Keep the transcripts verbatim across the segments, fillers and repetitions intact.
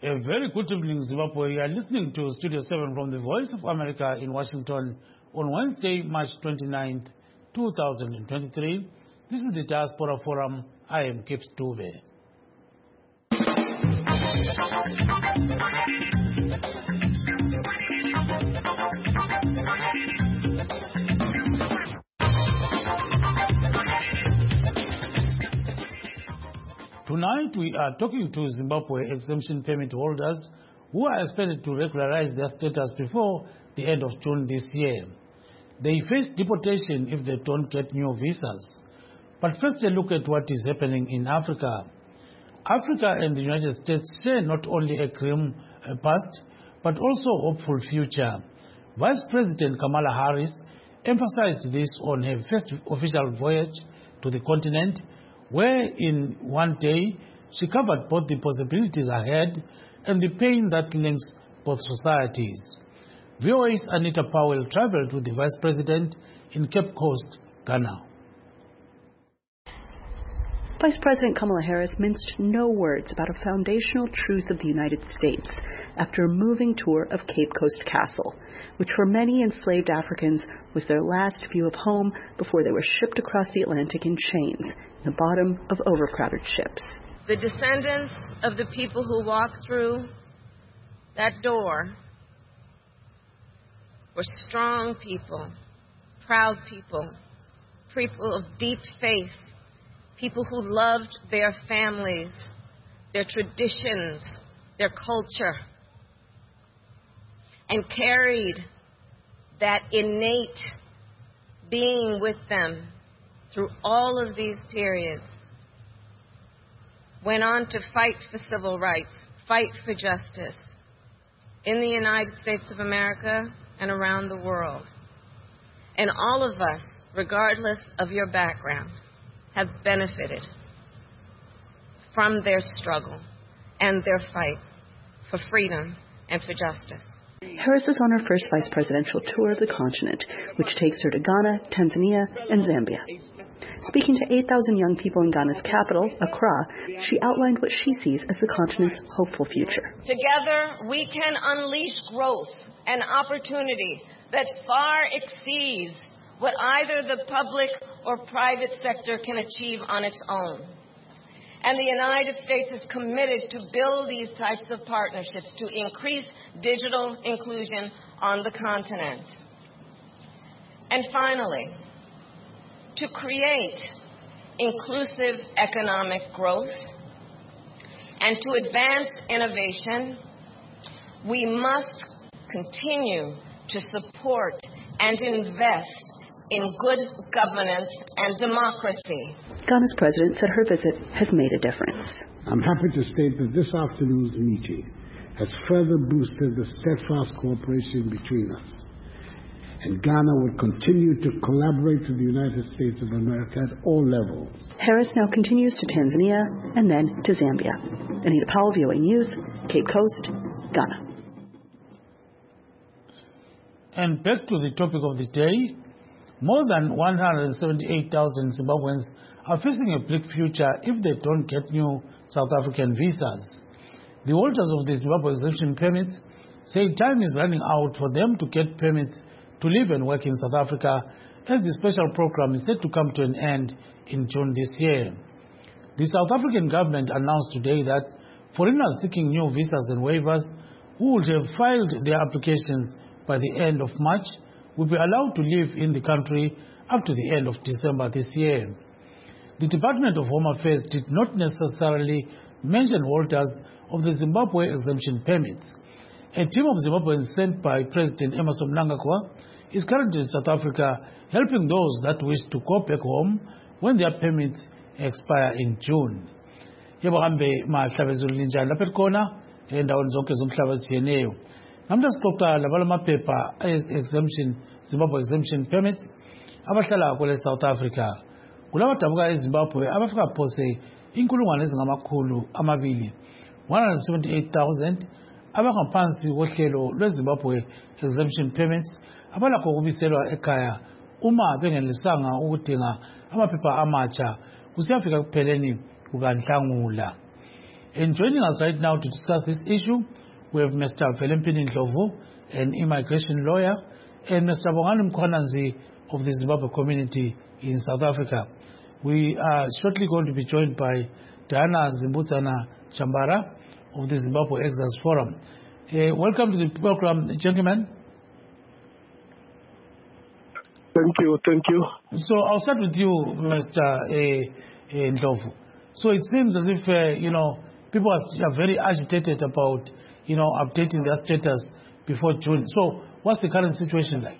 A very good evening, Zimbabwe. You are listening to Studio seven from the Voice of America in Washington on Wednesday, March twenty-ninth, two thousand twenty-three. This is the Diaspora Forum. I am Kips Dube. Tonight we are talking to Zimbabwe exemption permit holders who are expected to regularize their status before the end of June this year. They face deportation if they don't get new visas. But first a look at what is happening in Africa. Africa and the United States share not only a grim past, but also a hopeful future. Vice President Kamala Harris emphasized this on her first official voyage to the continent, where in one day she covered both the possibilities ahead and the pain that links both societies. V O A's Anita Powell traveled with the Vice President in Cape Coast, Ghana. Vice President Kamala Harris minced no words about a foundational truth of the United States after a moving tour of Cape Coast Castle, which for many enslaved Africans was their last view of home before they were shipped across the Atlantic in chains in the bottom of overcrowded ships. The descendants of the people who walked through that door were strong people, proud people, people of deep faith, people who loved their families, their traditions, their culture, and carried that innate being with them through all of these periods. Went on to fight for civil rights, fight for justice in the United States of America and around the world. And all of us, regardless of your background, have benefited from their struggle and their fight for freedom and for justice. Harris is on her first vice presidential tour of the continent, which takes her to Ghana, Tanzania, and Zambia. Speaking to eight thousand young people in Ghana's capital, Accra, she outlined what she sees as the continent's hopeful future. Together, we can unleash growth and opportunity that far exceeds what either the public or private sector can achieve on its own. And the United States is committed to build these types of partnerships to increase digital inclusion on the continent. And finally, to create inclusive economic growth and to advance innovation, we must continue to support and invest in good governance and democracy. Ghana's president said her visit has made a difference. I'm happy to state that this afternoon's meeting has further boosted the steadfast cooperation between us. And Ghana will continue to collaborate with the United States of America at all levels. Harris now continues to Tanzania and then to Zambia. Anita Powell, V O A News, Cape Coast, Ghana. And back to the topic of the day. More than one hundred seventy-eight thousand Zimbabweans are facing a bleak future if they don't get new South African visas. The holders of the Zimbabwe exemption permits say time is running out for them to get permits to live and work in South Africa, as the special program is set to come to an end in June this year. The South African government announced today that foreigners seeking new visas and waivers who would have filed their applications by the end of March will be allowed to live in the country up to the end of December this year. The Department of Home Affairs did not necessarily mention holders of the Zimbabwe exemption permits. A team of Zimbabweans sent by President Emmerson Mnangagwa is currently in South Africa helping those that wish to go back home when their permits expire in June. Yebo hambe mahlabezulu linjani lapha khona endaweni zonke zomhlaba eziyeneyo. Namhla sixoxa labala maphepha exemption Zimbabwe exemption permits abahlala kule South Africa. Kulaba dabuka eZimbabwe abafika phose inkulungwane ezingamakhulu amabili one hundred seventy-eight thousand abangaphansi kohlelo lweZimbabwe exemption permits abalakho ukubiselwa ekhaya uma bengelisanga ukudinga amaphepha amatsha kusiyafika kupheleni kukaNhlangula. And joining us right now to discuss this issue, we have Mister Velempini Ndlovu, an immigration lawyer, and Mister Bongani Mkhwananzi of the Zimbabwe community in South Africa. We are shortly going to be joined by Diana Zimbudzana Chambara of the Zimbabwe Exiles Forum. Uh, welcome to the program, gentlemen. Thank you, thank you. So I'll start with you, Mister Uh, uh, Ndlovu. So it seems as if, uh, you know, people are, are very agitated about, you know, updating their status before June. So what's the current situation like?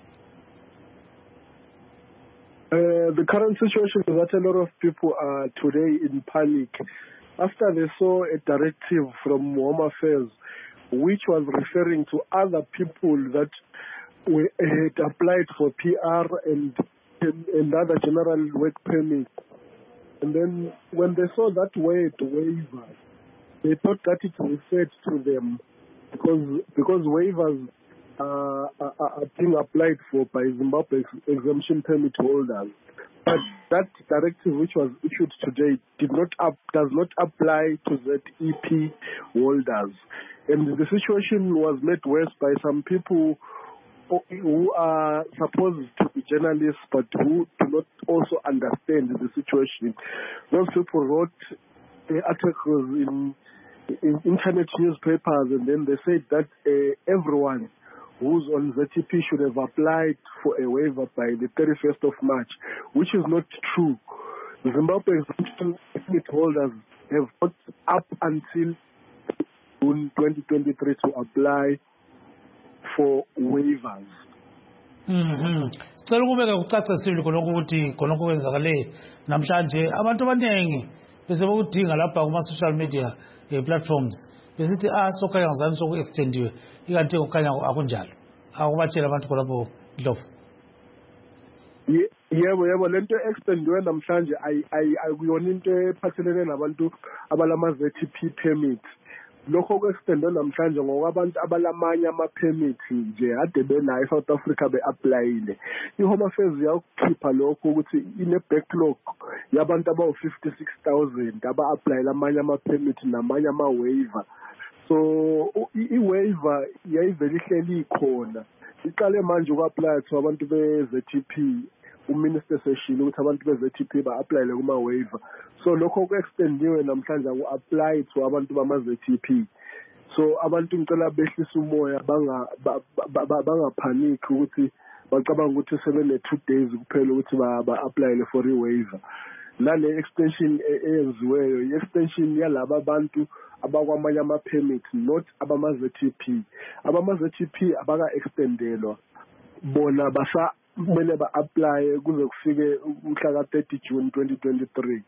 Uh, the current situation is that a lot of people are today in panic after they saw a directive from Home Affairs which was referring to other people that were, had applied for P R and, and other general work permits. And then when they saw that word waiver, they thought that it referred to them because because waivers uh, are, are being applied for by Zimbabwe exemption permit holders. But that directive, which was issued today, did not up, does not apply to Z E P holders. And the situation was made worse by some people who are supposed to be journalists but who do not also understand the situation. Those people wrote uh, articles in, in internet newspapers, and then they said that uh, everyone who's on Z T P should have applied for a waiver by the thirty-first of March, which is not true. The Zimbabwe exemption permit holders have got up until June twenty twenty-three to apply for waivers. Mhm. Sicela ukubeka kucacisile khonokho ukuthi khonokho kwenzakale namhlanje abantu abaningi bese bokudinga lapha kuma social media platforms besithi ah sokhanya ngizani soku extendiwe ikanti okukhanya akunjalo akubatshela abantu khonapho Ndlovu. Yebo yebo lento extendiwe namhlanje ayikuyona into ephathelene nabantu abalama Z T P permits. Lokho ku-extendwe namhlanje ngokwabantu abalamanye ama-permits nje ade benayo eSouth Africa be-aplayile. I-Home Affairs yakukhipha lokho ukuthi ine-backlog yabantu abawu-fifty-six thousand aba-aplayile amanye ama-permit namanye ama-waiver. So i-waiver yayivele ihleli ikhona. Iqale manje uku-aplya to abantu be-Z T P. uMinister seshilo ukuthi abantu be-Z T P ba-aplayile kuma-waiver. So lokho ku-extendiwe namhlanje ku-apply to abantu bama-Z T P. So abantu ngicela behlisa umoya bangaphaniki ukuthi bacabanga ukuthi sebene-two days kuphela ukuthi ba-applyile for i-waiver. Nale extension eyenziweyo i-extension yalaba abantu abakwamanye ama-permit, not abama-Z T P. Abama-Z T P abaka-extendelwa bona basa kumele ba-apply kuze kufike umhla ka thirty June twenty twenty-three.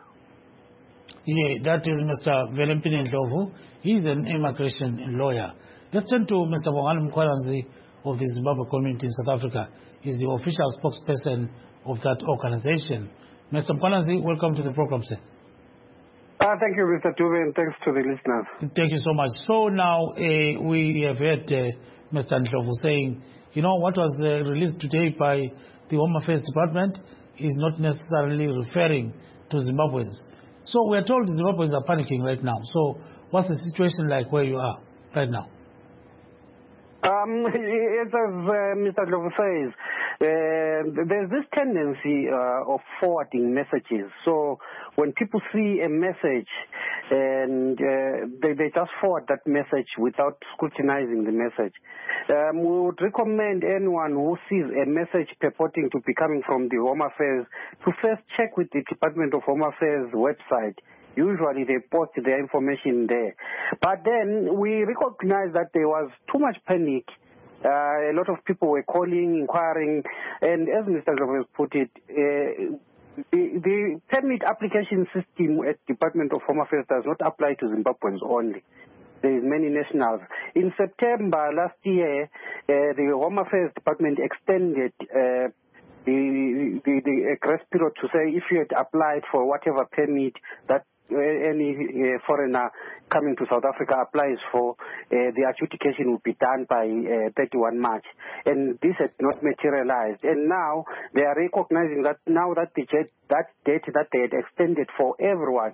Yeah, that is Mister Velempini Ndlovu. He's an immigration lawyer. Let's turn to Mister Bongani Mkhwananzi of the Zimbabwe community in South Africa. He's the official spokesperson of that organization. Mister Mkhwananzi, welcome to the program, sir. Uh, thank you, Mister Dube, and thanks to the listeners. Thank you so much. So now uh, we have heard uh, Mister Ndlovu saying, you know, what was uh, released today by the Home Affairs Department is not necessarily referring to Zimbabweans. So we are told Zimbabweans are panicking right now. So what's the situation like where you are right now? Um, as uh, Mister Ndlovu says, uh, there's this tendency uh, of forwarding messages. So when people see a message and uh, they, they just forward that message without scrutinizing the message. Um, we would recommend anyone who sees a message purporting to be coming from the Home Affairs to first check with the Department of Home Affairs website. Usually they post their information there. But then we recognize that there was too much panic. Uh, a lot of people were calling, inquiring, and as Mister Ndlovu has put it, uh, the, the permit application system at Department of Home Affairs does not apply to Zimbabweans only. There is many nationals. In September last year, uh, the Home Affairs Department extended uh, the, the, the grace period to say if you had applied for whatever permit that any uh, foreigner coming to South Africa applies for, uh, the adjudication will be done by uh, thirty-first March. And this has not materialized. And now they are recognizing that now that the jet, that date that they had extended for everyone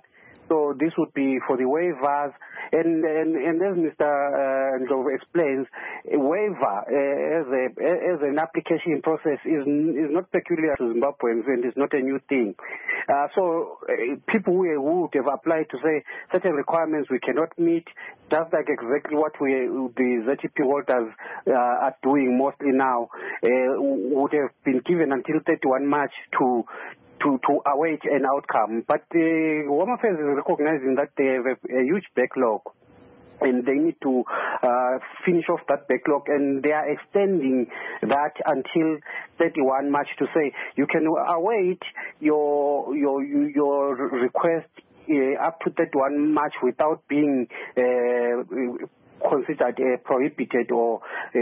So this would be for the waivers. And, and, and as Mister Uh, Ndlovu explains, a waiver uh, as, a, as an application process is, is not peculiar to Zimbabweans and is not a new thing. Uh, so uh, people who, who would have applied to say certain requirements we cannot meet, just like exactly what we, the Z T P holders uh, are doing mostly now, uh, would have been given until thirty-first of March to to, to await an outcome. But the uh, Home Affairs is recognizing that they have a, a huge backlog and they need to uh, finish off that backlog, and they are extending that until thirty-first of March to say you can await your your your request uh, up to thirty-first of March without being uh, considered a prohibited or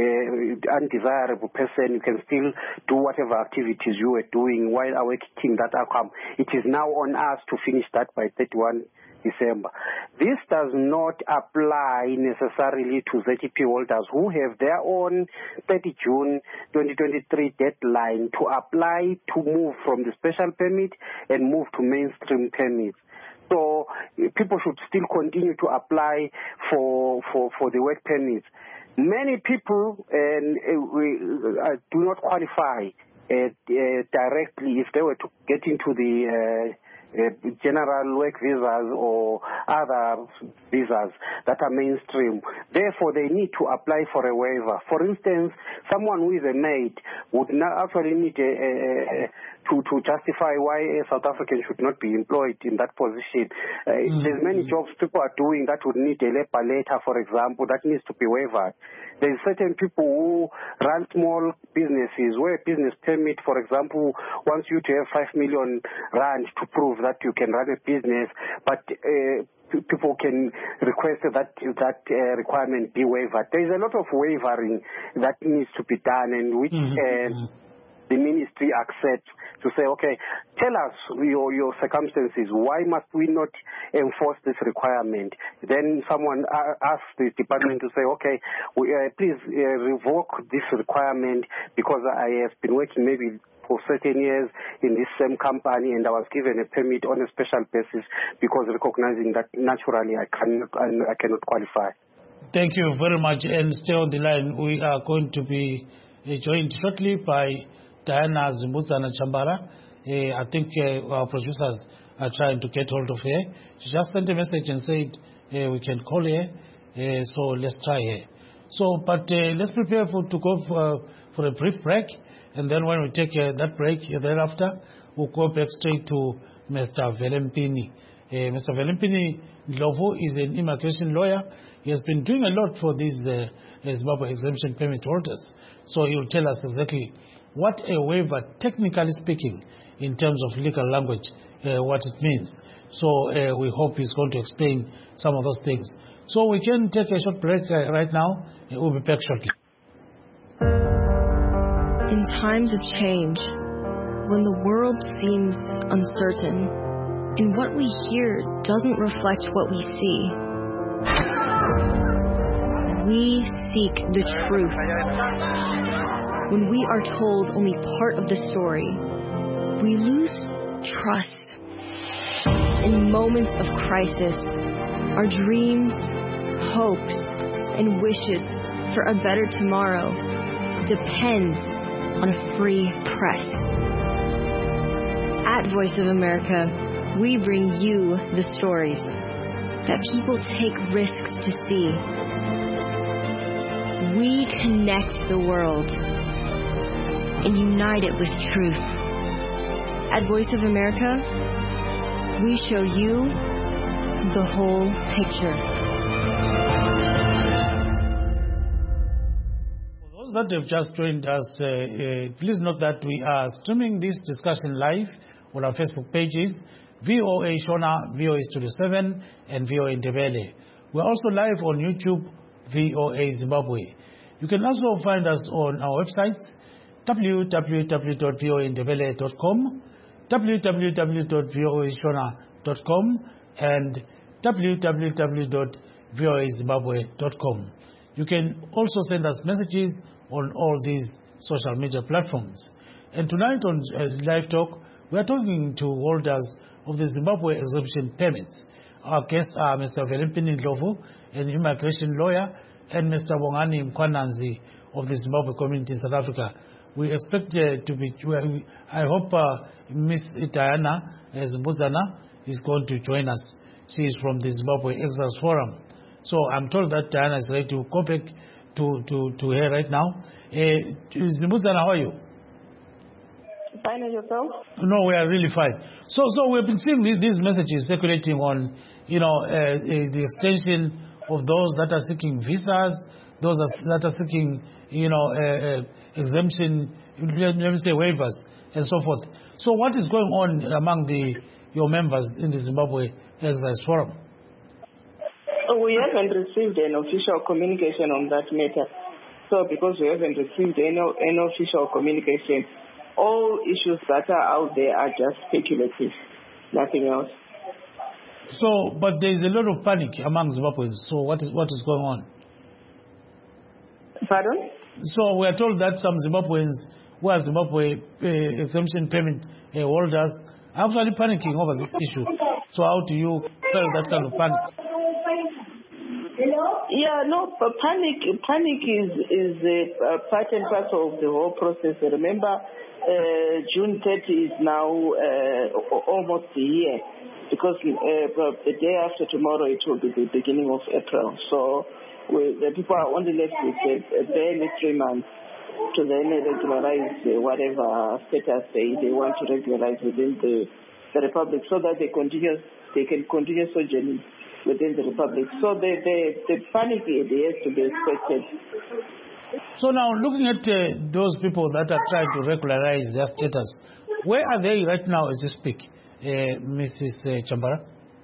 uh, undesirable person. You can still do whatever activities you were doing while awaiting that outcome. It is now on us to finish that by thirty-first of December. This does not apply necessarily to Z T P holders who have their own thirtieth of June twenty twenty-three deadline to apply to move from the special permit and move to mainstream permits. So people should still continue to apply for for, for the work permits. Many people and uh, we, uh, do not qualify uh, uh, directly if they were to get into the uh, uh, general work visas or other visas that are mainstream. Therefore, they need to apply for a waiver. For instance, someone who is a maid would not actually need a, a, a To, to justify why a South African should not be employed in that position. Uh, mm-hmm. There's many jobs people are doing that would need a labor letter, for example, that needs to be waived. There's certain people who run small businesses where a business permit, for example, wants you to have five million rand to prove that you can run a business, but uh, people can request that that uh, requirement be waived. There's a lot of wavering that needs to be done, and which mm-hmm. uh, the ministry accepts to say, okay, tell us your, your circumstances. Why must we not enforce this requirement? Then someone asks the department to say, okay, we, uh, please uh, revoke this requirement because I have been working maybe for certain years in this same company and I was given a permit on a special basis because recognizing that naturally I cannot, I cannot qualify. Thank you very much, and stay on the line. We are going to be joined shortly by Diana Zimbuzana Chambara. Uh, I think uh, our producers are trying to get hold of her. She just sent a message and said uh, we can call her, uh, so let's try her. So, but uh, let's prepare for to go for, for a brief break, and then when we take uh, that break, uh, thereafter, we'll go back straight to Mister Velempini. Uh, Mister Velempini Ndlovu is an immigration lawyer. He has been doing a lot for these uh, Zimbabwe exemption permit holders. So he will tell us exactly what a waiver, technically speaking, in terms of legal language, uh, what it means. So uh, we hope he's going to explain some of those things. So we can take a short break uh, right now. Uh, we'll be back shortly. In times of change, when the world seems uncertain, and what we hear doesn't reflect what we see, we seek the truth. When we are told only part of the story, we lose trust. In moments of crisis, our dreams, hopes, and wishes for a better tomorrow depends on a free press. At Voice of America, we bring you the stories that people take risks to see. We connect the world and unite it with truth. At Voice of America, we show you the whole picture. For those that have just joined us, uh, uh, please note that we are streaming this discussion live on our Facebook pages, V O A Shona, V O A Studio seven, and V O A Ndebele. We're also live on YouTube, V O A Zimbabwe. You can also find us on our websites, w w w dot v o a ndebele dot com, w w w dot v o a shona dot com, and w w w dot v o a zimbabwe dot com. You can also send us messages on all these social media platforms. And tonight on uh, Live Talk, we are talking to holders of the Zimbabwe exemption permits. Our guests are Mister Velimpini Ndlovu, an immigration lawyer, and Mister Bongani Mkwananzi of the Zimbabwe community in South Africa. We expect uh, to be, I hope uh, Miss Diana Zimbuzana is going to join us. She is from the Zimbabwe Exiles Forum. So I'm told that Diana is ready to go back to, to, to her right now. Uh, Zimbuzana, how are you? Fine, and yourself? No, we are really fine. So, so we've been seeing these, these messages circulating on, you know, uh, uh, the extension of those that are seeking visas, those that are seeking, you know, uh, uh, exemption, let me say waivers, and so forth. So, what is going on among the your members in the Zimbabwe Exiles Forum? We haven't received an official communication on that matter. So, because we haven't received any, any official communication, all issues that are out there are just speculative, nothing else. So, but there is a lot of panic among Zimbabweans. So, what is what is going on? Pardon? So, we are told that some Zimbabweans who are Zimbabwe uh, exemption payment uh, holders are actually panicking over this issue. So, how do you quell that kind of panic? Yeah, no, but panic panic is is a part and parcel of the whole process. Remember, uh, June thirtieth is now uh, almost a year, because uh, the day after tomorrow it will be the beginning of April. So we, the people are only left with uh, barely three months to then regularize uh, whatever status they, they want to regularize within the, the Republic, so that they continue they can continue sojourning within the Republic. So the, the, the panic has to be expected. So now, looking at uh, those people that are trying to regularize their status, where are they right now as you speak, uh, Missus Uh, Chambara?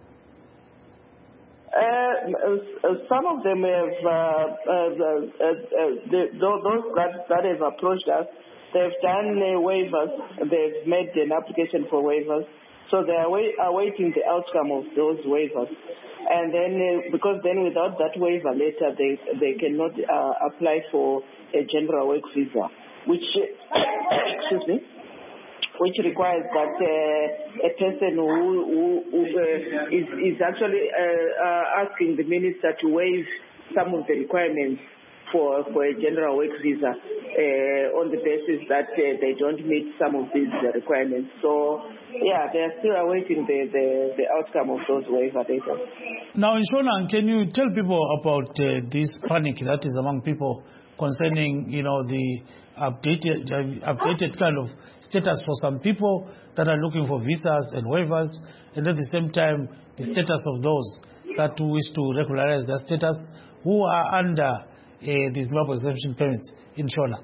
Uh, some of them have, uh, uh, uh, uh, the, those that, that have approached us, they've done uh, waivers, they've made an application for waivers. So they are wait, awaiting the outcome of those waivers. And then, uh, because then without that waiver letter, they they cannot uh, apply for a general work visa, which, excuse me, which requires that uh, a person who, who, who uh, is, is actually uh, uh, asking the minister to waive some of the requirements for, for a general work visa uh, on the basis that uh, they don't meet some of these uh, requirements. So, yeah, they are still awaiting the, the, the outcome of those waiver data. Now, in Shona, can you tell people about uh, this panic that is among people concerning, you know, the updated, uh, updated kind of status for some people that are looking for visas and waivers, and at the same time, the status of those that wish to regularize their status who are under Uh, these Zimbabwe exemption permits in Shona?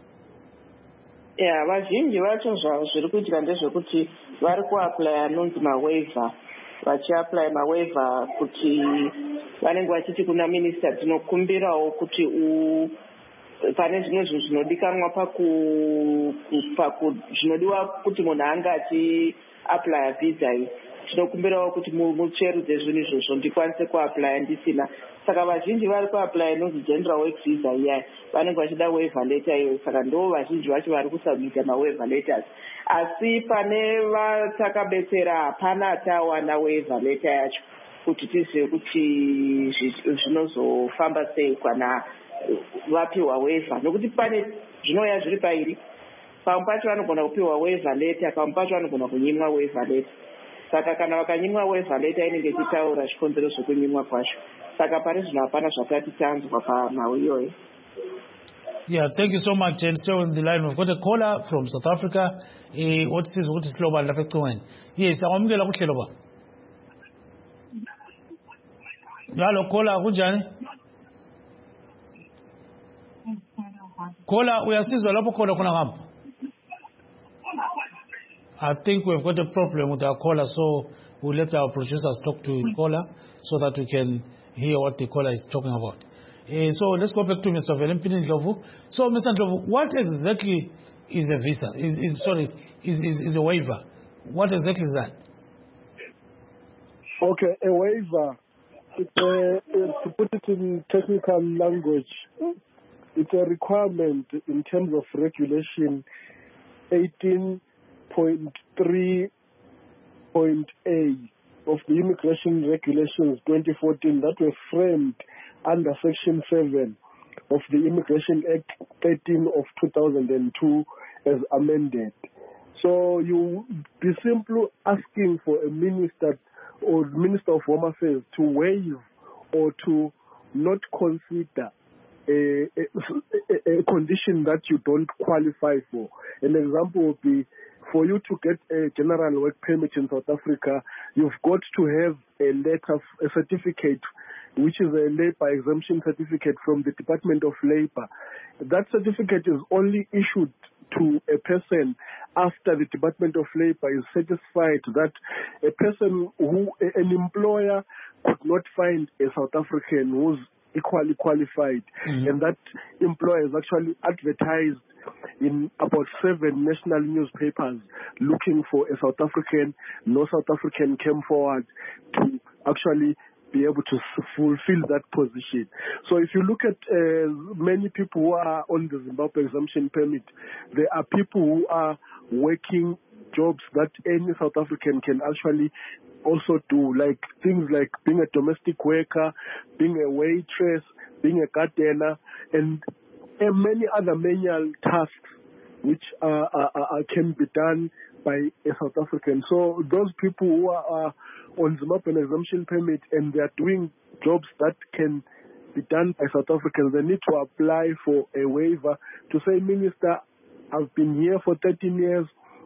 Yeah, vazhinji vacho zvavo zviri kuitika ndezvekuti vari kuapply anonzi mawaiver, vachiapply mawaiver kuti vanenge vachiti kuna minista tinokumbirawo kuti u pane zvimwe zvinhu zvinodikanwa paku paku zvinodiwa kuti munhu anga achiapply visa iyi, tinokumbirawo kuti mutsverudze zvinhu izvozvo ndikwanise kuapply ndisina. Saka vazhinji vari kuapply nonzi general work visa iya, vanenge vachida waiver letter iyo. Saka ndo vazhinji vacho vari kusubmita mawaiver letters. Asi pane vatakabetsera hapana tawana waiver letter yacho kuti tizive kuti zvinozofamba sei kana vapiwa waiver, nokuti pane zvinouya zviri pairi. Pamwe pacho vanogona kupiwa waiver letter, pamwe pacho vanogona kunyimwa waiver letter. Saka kana vakanyimwa waiver letter inenge ichitaura chikonzero zvekunyimwa kwacho. Saka pari zvino hapana zvakati tanzwa panhau iyoyo. Yeah, thank you so much. And still on the line, we've got a caller from South Africa. Eh, what is what is Sloba lapha? Yes, awamukela kuhlelo ba. Yalo caller kunjani? Caller uyasizwa lapho khona khona ngapha. I think we've got a problem with our caller, so we'll let our producers talk to the caller so that we can hear what the caller is talking about. Uh, so let's go back to Mister Velimpini Ndlovu. So, Mister Ndlovu, what exactly is a visa? Is, is sorry, is, is is a waiver? What exactly is that? Okay, a waiver. It's a, to put it in technical language, it's a requirement in terms of regulation eighteen point three point A of the Immigration Regulations twenty fourteen that were framed under Section seven of the Immigration Act thirteen of two thousand two as amended. So you be simply asking for a minister or Minister of Home Affairs to waive or to not consider a, a, a condition that you don't qualify for. An example would be for you to get a general work permit in South Africa, you've got to have a letter, a certificate, which is a labor exemption certificate from the Department of Labor. That certificate is only issued to a person after the Department of Labor is satisfied that a person who, an employer could not find a South African who's equally qualified, mm-hmm. and that employer is actually advertised in about seven national newspapers looking for a South African. No South African came forward to actually be able to fulfill that position. So if you look at uh, many people who are on the Zimbabwe exemption permit, there are people who are working jobs that any South African can actually also do, like things like being a domestic worker, being a waitress, being a gardener, and, and many other manual tasks which uh, uh, uh, can be done by a South African. So those people who are uh, on Zimbabwean exemption permit and they are doing jobs that can be done by South Africans, they need to apply for a waiver to say, Minister, I've been here for thirteen years.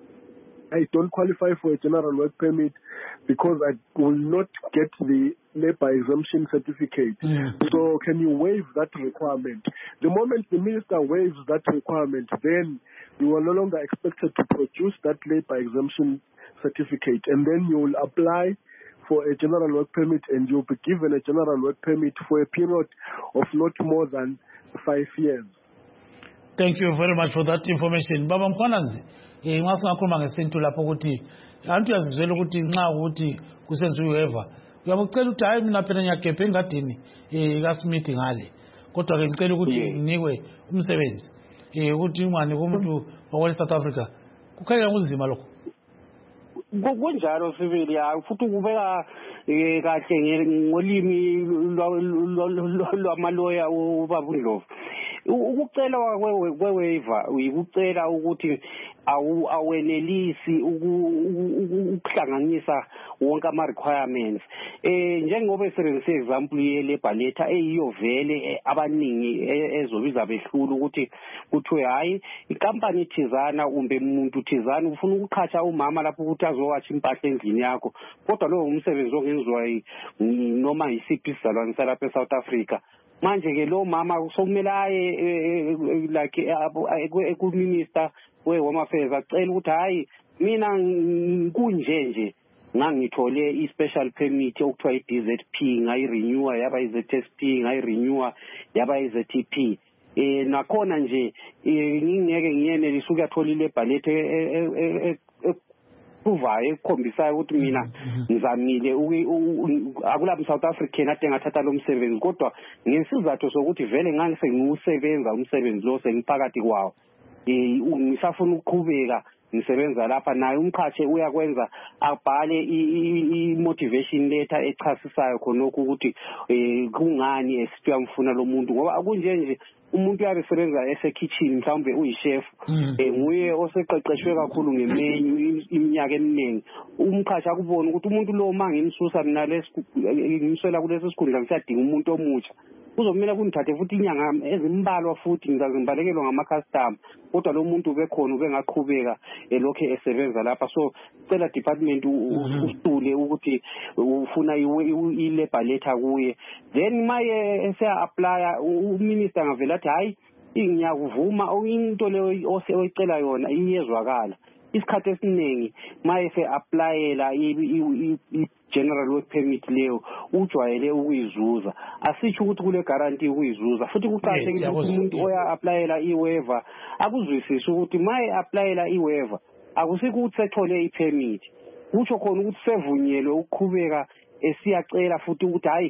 I don't qualify for a general work permit because I will not get the labor exemption certificate. Mm. So can you waive that requirement? The moment the minister waives that requirement, then you are no longer expected to produce that labor exemption certificate, and then you will apply for a general work permit and you'll be given a general work permit for a period of not more than five years. Thank you very much for that information. Baba Mkhwanazi, eh ngasingakhuluma ngesintu lapho ukuthi abantu yazizwela ukuthi nxa ukuthi kusenziwe waiver. Uyabucela ukuthi hayi mina phela ngiyagebha engadini eh kaSmith ngale. Kodwa ke ngicela ukuthi nginikwe umsebenzi. Eh ukuthi ungani kumuntu wa South Africa. Kukhanya kunzima lokho. Kunjalo sibili futhi kubeka kahle ngolimi lwamaloya ubaba Ndlovu. Ukucela kwewaiver uyikucela ukuthi awenelisi ukuhlanganisa wonke ama requirements eh njengoba esebenzise example ye labor letter eyiyo vele abaningi ezobiza behlula ukuthi kuthiwe hayi inkampani ithizana umbe umuntu uthizana ufuna ukuqhatsha umama lapho ukuthi azowathi impahla endlini yakho kodwa lo umsebenzi ongenziwa noma isiphi isizalwane salapha eSouth Africa. Manje ke lo mama sokumele aye like ku minister we Home Affairs acela ukuthi hayi mina kunje nje ngangithole i special permit okuthiwa i D Z P ngayi renewer yaba i Z S P ngayi renewer yaba i Z T P eh nakhona nje ngingeke ngiyene lisuke yathola ile bhalete uvaye ukhombisa ukuthi mina ngizamile akula South African ade ngathatha lo msebenzi kodwa ngesizathu sokuthi vele ngangise ngiusebenza umsebenzi lo sengiphakathi kwawo eh ngisafuna ukuqhubeka ngisebenza lapha naye umqhatshe uyakwenza abhale i motivation letter echasisayo khonokho ukuthi eh kungani esiyamfuna lo muntu ngoba akunje nje umuntu uyabesebenza ese kitchen mhlawumbe uyichef eh nguye oseqeqeshwe kakhulu ngemenu iminyaka eminingi umqhatsha akubona ukuthi umuntu lo mangimsusa mina lesimswela kulesi sikhundla ngisiyadinga umuntu omutsha uzomela kunithathe futhi inyanga ezimbalwa futhi ngizazimbalekelo ngama customer kodwa lo muntu ubekhona ubengaqhubeka elokhe esebenza lapha so cela department usitule ukuthi ufuna i labor letter kuye then maye ese apply uminister ngavela athi hayi ngiyakuvuma into leyo oseyicela yona iyezwakala isikhathi esiningi maye se applyela i general work permit leyo ujwayele ukuyizuza asitsho ukuthi kule guarantee ukuyizuza futhi kuqashekile ukuthi umuntu oya applyela i waiver akuzwisisa ukuthi maye applyela i waiver akusikuthi sethole i permit kutsho khona ukuthi sevunyelwe ukuqhubeka esiyacela futhi ukuthi hayi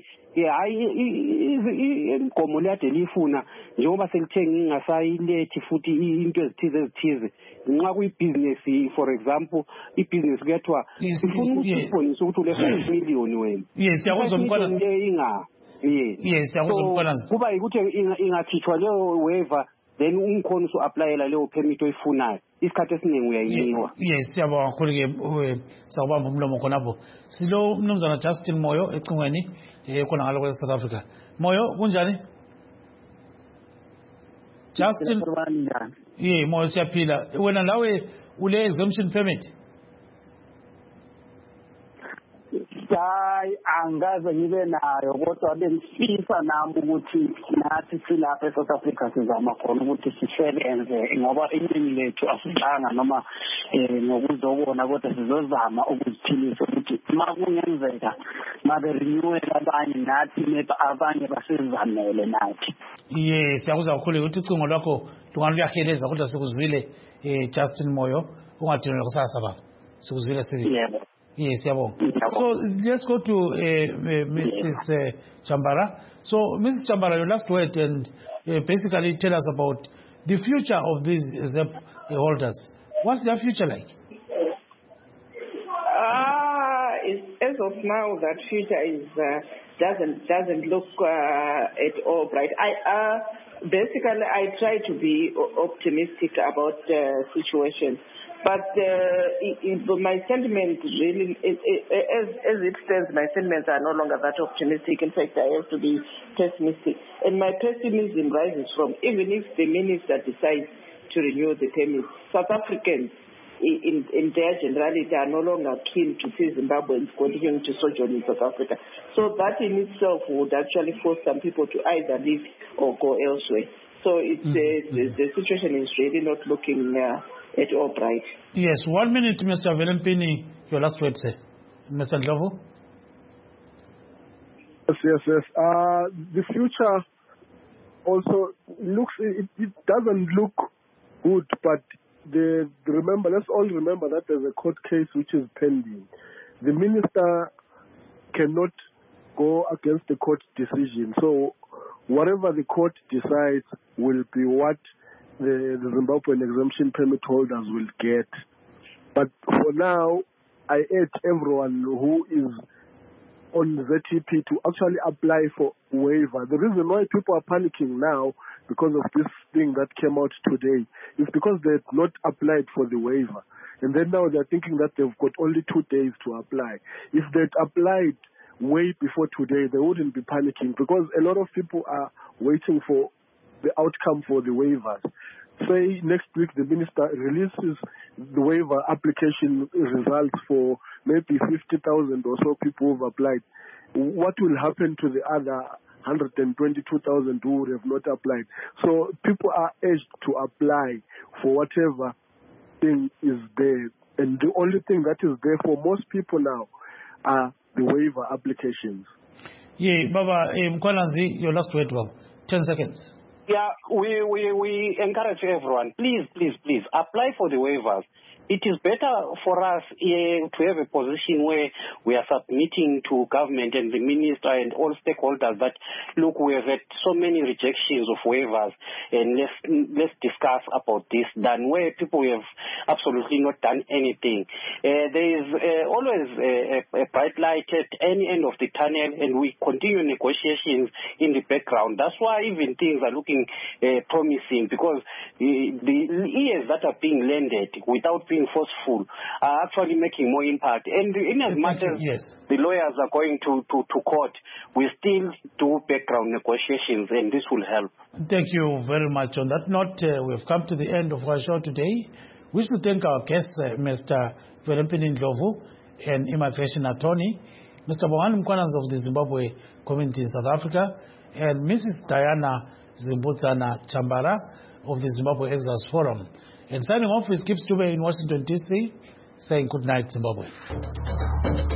hayi imigomo leyade lifuna njengoba selithe ngingasayilethi futhi into ezithize ezithize nxa kuyibusiness for example ibusiness kuyathiwa sifuna ukubonisa ukuthi ule five million wena yes siyakuzwa mkhona inga yes siyakuzwa mkhona kuba ukuthi ingakhithwa leyo waiver then ungikhona usu-aplayela leyo permit oyifunayo isikhathi esiningi uyayinikwa yes siyabonga kakhulu ke sakubamba umlomo khonapho silo mnumzana Justin Moyo ecingweni eh khona ngalo South Africa. Moyo kunjani? Justin yeah Moyo siyaphila wena lawe ule exemption permit? hayi angaze ngibe nayo kodwa bengifisa nami ukuthi nathi silapha eSouth Africa sizama khona ukuthi sisebenze ngoba iningi lethu asizanga noma ngokuzobona kodwa sizozama ukuziphilisa ukuthi uma kungenzeka mabe renewal abanye nathi abanye basizamele nathi. Yes siyakuzwa kakhulu ukuthi icingo lwakho lungaluyaheleza kodwa sikuzwile eh Justin Moyo ungadinela kusasa baba sikuzwile sibi. Yebo. Yes, yabo. So let's go to uh, uh, Missus Uh, Chambara. So Missus Chambara, your last word and uh, basically tell us about the future of these Z E P uh, holders. What's their future like? Uh, as of now, that future is uh, doesn't doesn't look uh, at all bright. I uh, basically I try to be optimistic about the situation. But uh, it, it, my sentiments really, it, it, as, as it stands, my sentiments are no longer that optimistic. In fact, I have to be pessimistic. And my pessimism rises from, even if the minister decides to renew the permit, South Africans in, in their generality are no longer keen to see Zimbabweans continuing to sojourn in South Africa. So that in itself would actually force some people to either leave or go elsewhere. So it's, mm-hmm. uh, the, the situation is really not looking uh, at all bright. Yes, one minute, Mister Velempini, your last word, sir. Mister Ndlovu? Yes, yes, yes. Uh, the future also looks, it, it doesn't look good, but the, the remember, let's all remember that there's a court case which is pending. The minister cannot go against the court decision. So whatever the court decides will be what the, the Zimbabwean exemption permit holders will get. But for now, I urge everyone who is on Z T P to actually apply for waiver. The reason why people are panicking now because of this thing that came out today is because they had not applied for the waiver. And then now they're thinking that they've got only two days to apply. If they'd applied way before today, they wouldn't be panicking because a lot of people are waiting for the outcome for the waivers. Say next week the minister releases the waiver application results for maybe fifty thousand or so people who've applied. What will happen to the other one hundred twenty-two thousand who would have not applied? So people are urged to apply for whatever thing is there. And the only thing that is there for most people now are the waiver applications. Yeah, Baba, Mkwananzi, your last word, Baba. Ten seconds. Yeah, we, we, we encourage everyone, please, please, please, apply for the waivers. It is better for us uh, to have a position where we are submitting to government and the minister and all stakeholders that, look, we have had so many rejections of waivers and let's, let's discuss about this than where people have absolutely not done anything. Uh, there is uh, always a, a bright light at any end of the tunnel and we continue negotiations in the background. That's why even things are looking uh, promising because the, the years that are being lended without being forceful are actually making more impact. And in as much as yes. the lawyers are going to, to, to court, we still do background negotiations and this will help. Thank you very much. On that note, uh, we've come to the end of our show today. We should thank our guests, uh, Mister Velempini Ndlovu, an immigration attorney, Mister Bongani Mkwananzi of the Zimbabwe community in South Africa, and Missus Diana Zimbudzana Chambara of the Zimbabwe Exiles Forum. And signing off is Gibbs Dube in Washington, D C, saying good night, Zimbabwe.